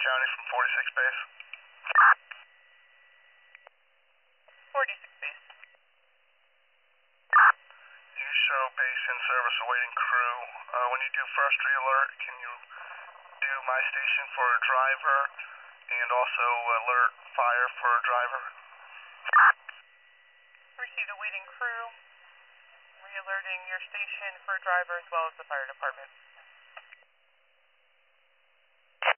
Johnny from 46 base. 46 base. You show base in service awaiting crew. When you do first re-alert, can you do my station for a driver and also alert fire for a driver? Received awaiting crew. Re-alerting your station for a driver as well as the fire department.